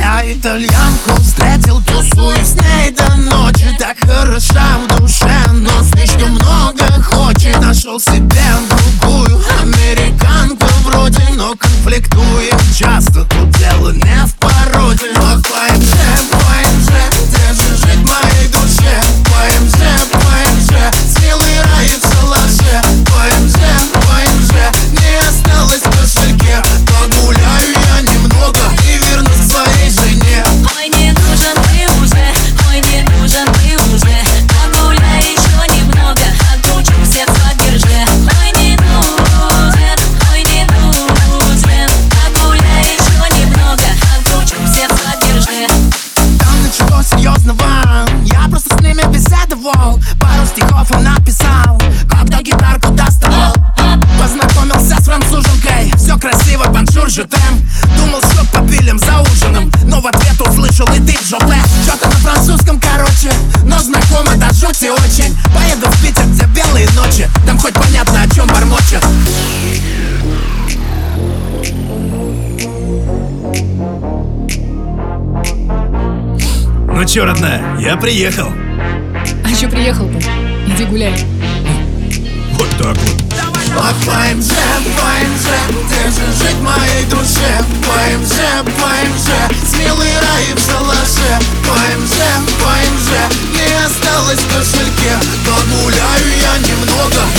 Я итальянку встретил, тусую с ней до ночи. Так хороша в душе, но слишком много хочет. Нашел себе другую американку вроде, но конфликтуем часто. Тут дело не в породе. Но ПМЖ, где же жить моей душе? ПМЖ, смелый рай в шалаше. ПМЖ, не осталось в кошельке. Погуляю я немного и вернусь к своей жене. Ой, не нужен ты уже, ой, не нужен ты уже. Погуляй еще немного, отключу все поддержи. Ой, не нужен, ой, не нужен. Погуляй еще немного, отключу все поддержи. Там ничего серьезного, я просто с ними беседовал. Пару стихов он написал, когда гитарку доставал. Познакомился с француженкой, все красиво, бонжур, же тем. Думал, что попилим за ужином, но в ответ услышал: и ты в жопе. Что-то на французском, короче, но знакомо до жути очень. Поеду в Питер, где белые ночи, там хоть понятно, о чем бормочет. Ну чё, родная, я приехал. А еще приехал-то? Иди гуляй. Вот так вот. ПМЖ, где же жить моей душе? ПМЖ, смелый рай в шалаше. ПМЖ, не осталось в кошельке. Погуляю я немного